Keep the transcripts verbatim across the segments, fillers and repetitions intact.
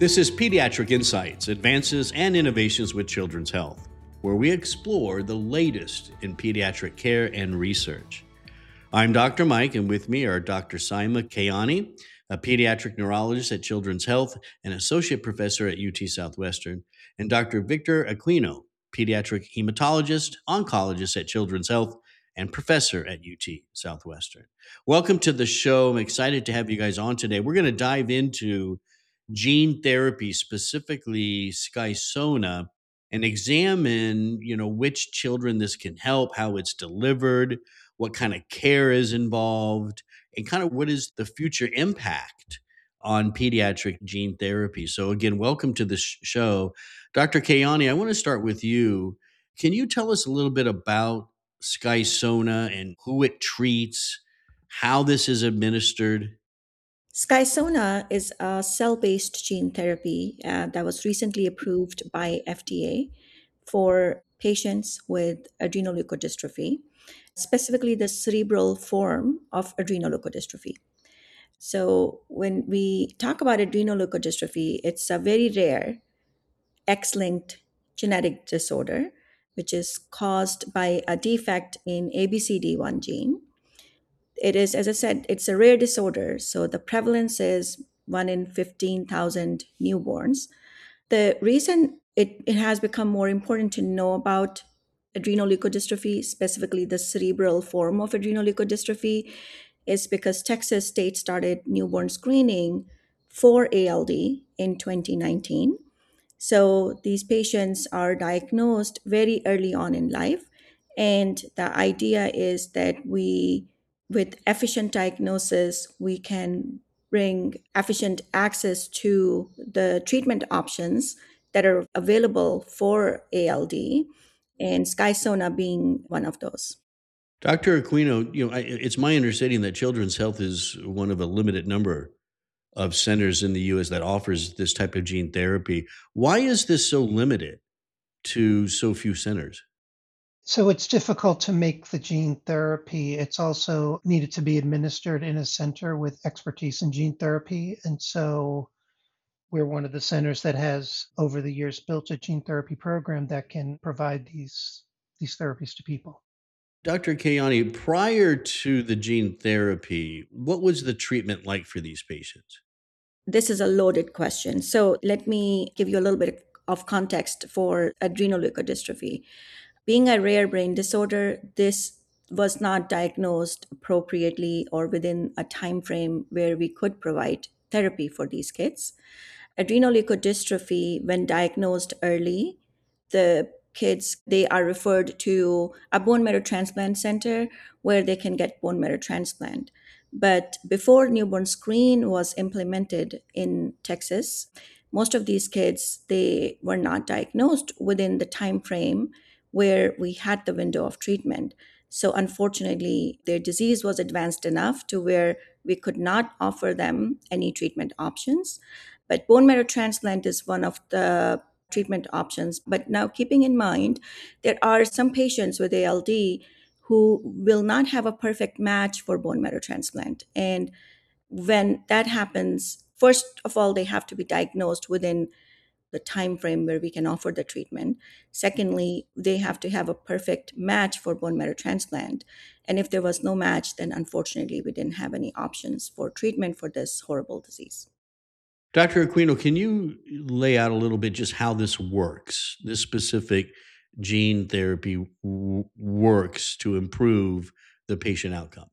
This is Pediatric Insights, Advances and Innovations with Children's Health, where we explore the latest in pediatric care and research. I'm Doctor Mike, and with me are Doctor Saima Kayani, a pediatric neurologist at Children's Health and associate professor at U T Southwestern, and Doctor Victor Aquino, pediatric hematologist, oncologist at Children's Health, and professor at U T Southwestern. Welcome to the show. I'm excited to have you guys on today. We're going to dive into gene therapy, specifically Skysona, and examine, you know, which children this can help, how it's delivered, what kind of care is involved, and kind of what is the future impact on pediatric gene therapy. So again, welcome to the sh- show. Doctor Kayani, I want to start with you. Can you tell us a little bit about Skysona and who it treats, how this is administered? Skysona is a cell-based gene therapy uh, that was recently approved by F D A for patients with adrenoleukodystrophy, specifically the cerebral form of adrenoleukodystrophy. So when we talk about adrenoleukodystrophy, it's a very rare X-linked genetic disorder, which is caused by a defect in A B C D one gene. It is, as I said, it's a rare disorder. So the prevalence is one in fifteen thousand newborns. The reason it, it has become more important to know about adrenoleukodystrophy, specifically the cerebral form of adrenoleukodystrophy, is because Texas State started newborn screening for A L D in twenty nineteen. So these patients are diagnosed very early on in life. And the idea is that we, with efficient diagnosis, we can bring efficient access to the treatment options that are available for A L D, and Skysona being one of those. Doctor Aquino, you know, I, it's my understanding that Children's Health is one of a limited number of centers in the U S that offers this type of gene therapy. Why is this so limited to so few centers? So it's difficult to make the gene therapy. It's also needed to be administered in a center with expertise in gene therapy. And so we're one of the centers that has, over the years, built a gene therapy program that can provide these, these therapies to people. Doctor Kayani, prior to the gene therapy, what was the treatment like for these patients? This is a loaded question. So let me give you a little bit of context for adrenoleukodystrophy. Being a rare brain disorder, this was not diagnosed appropriately or within a time frame where we could provide therapy for these kids. Adrenoleukodystrophy, when diagnosed early, the kids they are referred to a bone marrow transplant center where they can get bone marrow transplant. But before newborn screen was implemented in Texas, most of these kids they were not diagnosed within the time frame where we had the window of treatment. So unfortunately, their disease was advanced enough to where we could not offer them any treatment options. But bone marrow transplant is one of the treatment options. But now, keeping in mind, there are some patients with A L D who will not have a perfect match for bone marrow transplant. And when that happens, first of all, they have to be diagnosed within the time frame where we can offer the treatment. Secondly, they have to have a perfect match for bone marrow transplant. And if there was no match, then unfortunately, we didn't have any options for treatment for this horrible disease. Doctor Aquino, can you lay out a little bit just how this works, this specific gene therapy w- works to improve the patient outcome?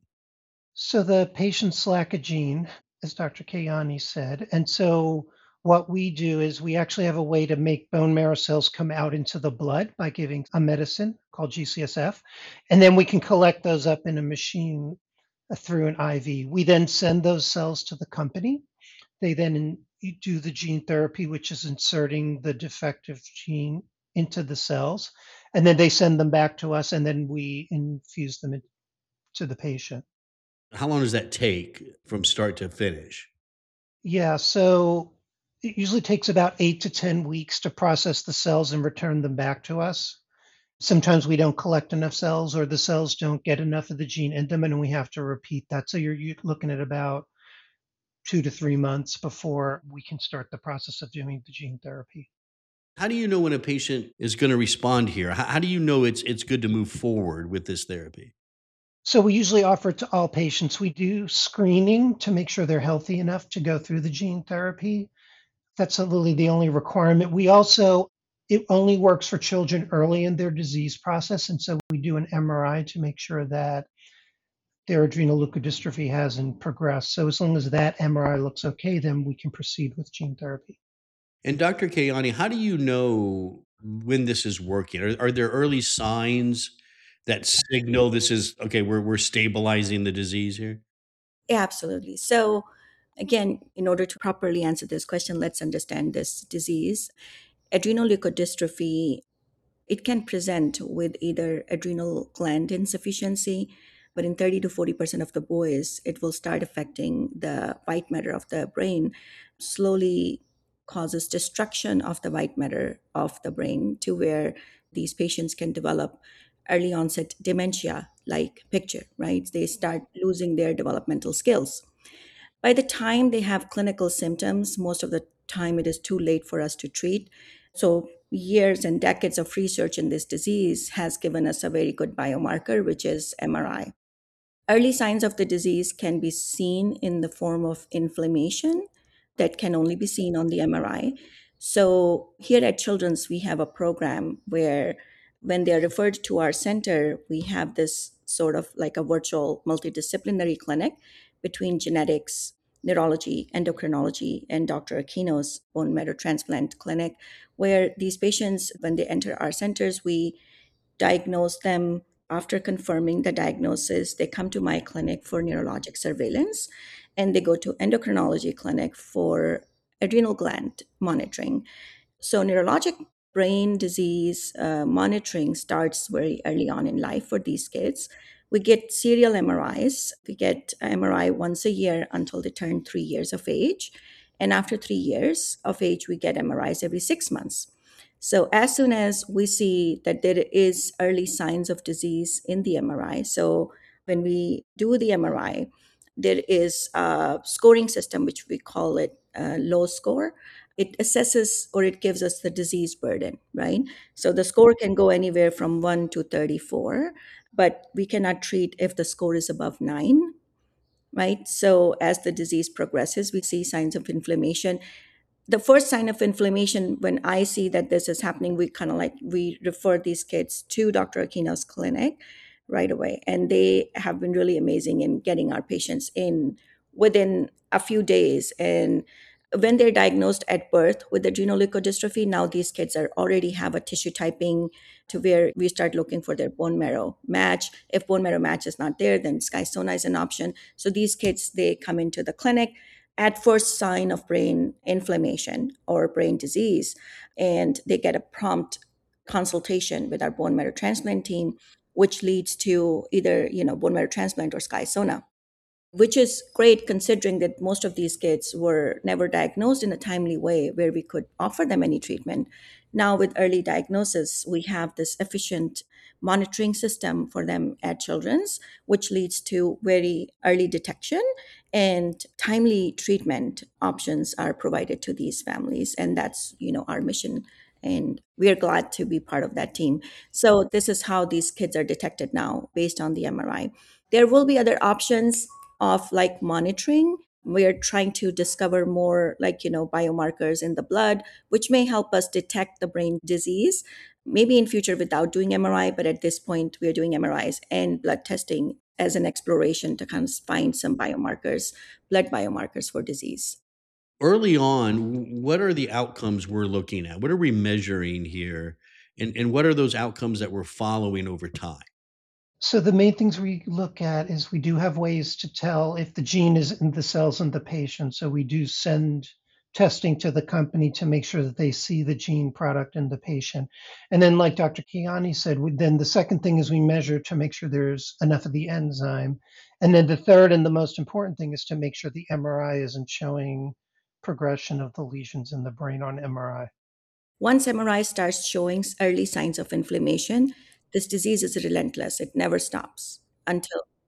So the patients lack a gene, as Doctor Kayani said. And so what we do is we actually have a way to make bone marrow cells come out into the blood by giving a medicine called G C S F. And then we can collect those up in a machine uh, through an I V. We then send those cells to the company. They then in, you do the gene therapy, which is inserting the defective gene into the cells. And then they send them back to us, and then we infuse them into the patient. How long does that take from start to finish? Yeah, so it usually takes about eight to ten weeks to process the cells and return them back to us. Sometimes we don't collect enough cells or the cells don't get enough of the gene in them and we have to repeat that. So you're, you're looking at about two to three months before we can start the process of doing the gene therapy. How do you know when a patient is going to respond here? How, how do you know it's it's good to move forward with this therapy? So we usually offer it to all patients. We do screening to make sure they're healthy enough to go through the gene therapy. That's literally the only requirement. We also, it only works for children early in their disease process. And so we do an M R I to make sure that their adrenal leukodystrophy hasn't progressed. So as long as that M R I looks okay, then we can proceed with gene therapy. And doctor Kayani, how do you know when this is working? Are, are there early signs that signal this is okay? We're we're stabilizing the disease here. Yeah, absolutely. So, again, in order to properly answer this question, let's understand this disease. Adrenal leukodystrophy, it can present with either adrenal gland insufficiency, but in thirty to forty percent of the boys, it will start affecting the white matter of the brain, slowly causes destruction of the white matter of the brain to where these patients can develop early onset dementia like picture, right? They start losing their developmental skills. By the time they have clinical symptoms, most of the time it is too late for us to treat. So, years and decades of research in this disease has given us a very good biomarker, which is M R I. Early signs of the disease can be seen in the form of inflammation that can only be seen on the M R I. So, here at Children's, we have a program where when they're referred to our center, we have this sort of like a virtual multidisciplinary clinic between genetics, neurology, endocrinology, and Doctor Aquino's bone marrow transplant clinic, where these patients, when they enter our centers, we diagnose them. After confirming the diagnosis, they come to my clinic for neurologic surveillance, and they go to endocrinology clinic for adrenal gland monitoring. So, neurologic brain disease uh, monitoring starts very early on in life for these kids. We get serial M R Is. We get M R I once a year until they turn three years of age. And after three years of age, we get M R Is every six months. So, as soon as we see that there is early signs of disease in the M R I, so when we do the M R I, there is a scoring system, which we call it uh, low score. It assesses or it gives us the disease burden, right? So the score can go anywhere from one to thirty-four, but we cannot treat if the score is above nine, right? So as the disease progresses, we see signs of inflammation. The first sign of inflammation, when I see that this is happening, we kind of like we refer these kids to Doctor Aquino's clinic right away, and they have been really amazing in getting our patients in within a few days. And when they're diagnosed at birth with adrenal leukodystrophy, now these kids are already have a tissue typing to where we start looking for their bone marrow match. If bone marrow match is not there, then Skysona is an option. So these kids, they come into the clinic at first sign of brain inflammation or brain disease, and they get a prompt consultation with our bone marrow transplant team, which leads to either you know bone marrow transplant or Skysona, which is great considering that most of these kids were never diagnosed in a timely way where we could offer them any treatment. Now, with early diagnosis, we have this efficient monitoring system for them at Children's, which leads to very early detection and timely treatment options are provided to these families. And that's, you know, our mission. And we are glad to be part of that team. So this is how these kids are detected now based on the M R I. There will be other options of like monitoring. We're trying to discover more like, you know, biomarkers in the blood, which may help us detect the brain disease, maybe in future without doing M R I. But at this point, we are doing M R Is and blood testing as an exploration to kind of find some biomarkers, blood biomarkers for disease. Early on, what are the outcomes we're looking at? What are we measuring here? And, and what are those outcomes that we're following over time? So the main things we look at is we do have ways to tell if the gene is in the cells in the patient. So we do send testing to the company to make sure that they see the gene product in the patient. And then like Doctor Kiani said, we, then the second thing is we measure to make sure there's enough of the enzyme. And then the third and the most important thing is to make sure the M R I isn't showing progression of the lesions in the brain on M R I. Once M R I starts showing early signs of inflammation, this disease is relentless. It never stops until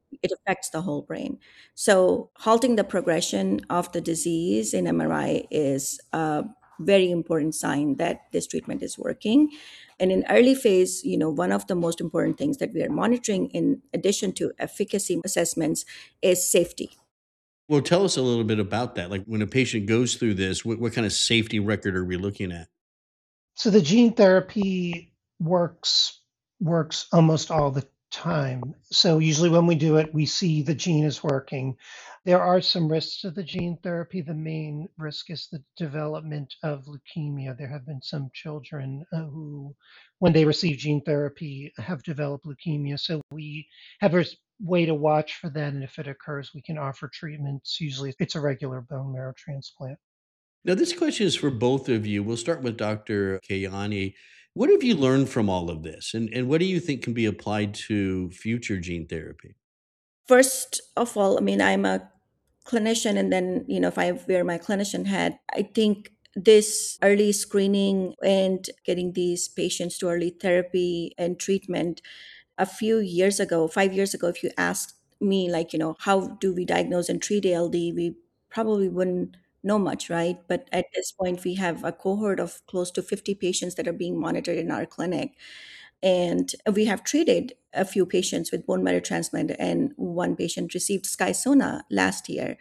it affects the whole brain. So halting the progression of the disease in M R I is a very important sign that this treatment is working. And in early phase, you know, one of the most important things that we are monitoring in addition to efficacy assessments is safety. Well, tell us a little bit about that. Like when a patient goes through this, what, what kind of safety record are we looking at? So the gene therapy works works almost all the time. So usually when we do it, we see the gene is working. There are some risks to the gene therapy. The main risk is the development of leukemia. There have been some children uh, who, when they receive gene therapy, have developed leukemia. So we have a s- way to watch for that. And if it occurs, we can offer treatments. Usually it's a regular bone marrow transplant. Now, this question is for both of you. We'll start with Doctor Kayani. What have you learned from all of this? And, and what do you think can be applied to future gene therapy? First of all, I mean, I'm a clinician, and then, you know, if I wear my clinician hat, I think this early screening and getting these patients to early therapy and treatment a few years ago, five years ago, if you asked me, like, you know, how do we diagnose and treat A L D, we probably wouldn't know much, right? But at this point, we have a cohort of close to fifty patients that are being monitored in our clinic. And we have treated a few patients with bone marrow transplant, and one patient received Skysona last year.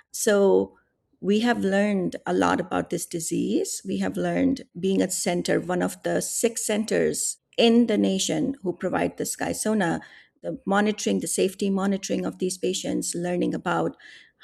So we have learned a lot about this disease. We have learned, being a center, one of the six centers in the nation who provide the Skysona, the monitoring, the safety monitoring of these patients, learning about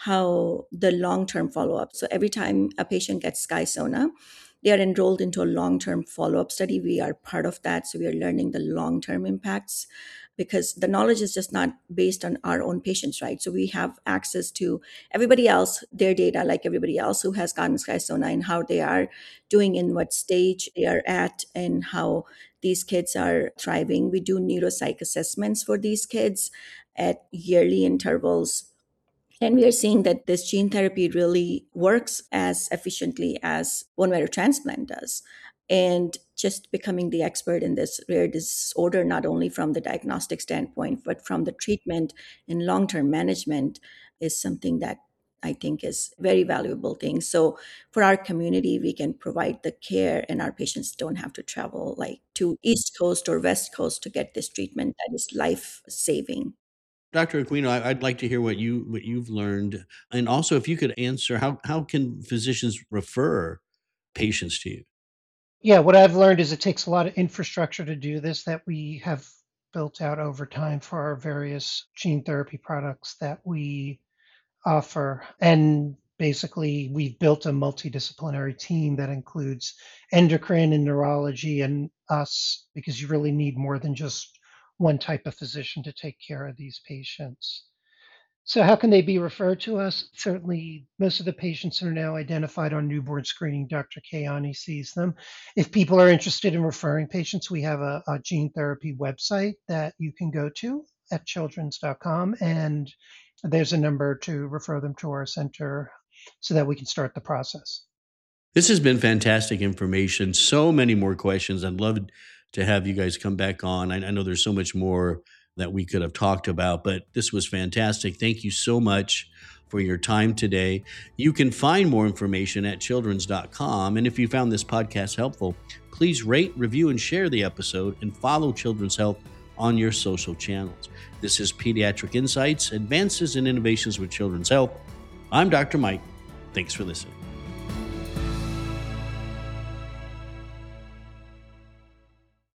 how the long-term follow-up. So every time a patient gets Skysona, they are enrolled into a long-term follow-up study. We are part of that. So we are learning the long-term impacts, because the knowledge is just not based on our own patients, right? So we have access to everybody else, their data, like everybody else who has gotten Skysona, and how they are doing, in what stage they are at, and how these kids are thriving. We do neuropsych assessments for these kids at yearly intervals. And we are seeing that this gene therapy really works as efficiently as bone marrow transplant does. And just becoming the expert in this rare disorder, not only from the diagnostic standpoint, but from the treatment and long term management, is something that I think is very valuable thing. So for our community, we can provide the care, and our patients don't have to travel like to East Coast or West Coast to get this treatment that is life saving. Doctor Aquino, I, I'd like to hear what you what you've learned, and also if you could answer how how can physicians refer patients to you? Yeah, what I've learned is it takes a lot of infrastructure to do this that we have built out over time for our various gene therapy products that we offer. And basically, we've built a multidisciplinary team that includes endocrine and neurology and us, because you really need more than just one type of physician to take care of these patients. So how can they be referred to us? Certainly, most of the patients are now identified on newborn screening. Doctor Kayani sees them. If people are interested in referring patients, we have a, a gene therapy website that you can go to at children's dot com, and there's a number to refer them to our center so that we can start the process. This has been fantastic information. So many more questions. I'd love to have you guys come back on. I, I know there's so much more that we could have talked about, but this was fantastic. Thank you so much for your time today. You can find more information at children's dot com. And if you found this podcast helpful, please rate, review, and share the episode, and follow Children's Health on your social channels. This is Pediatric Insights, Advances in Innovations with Children's Health. I'm Doctor Mike. Thanks for listening.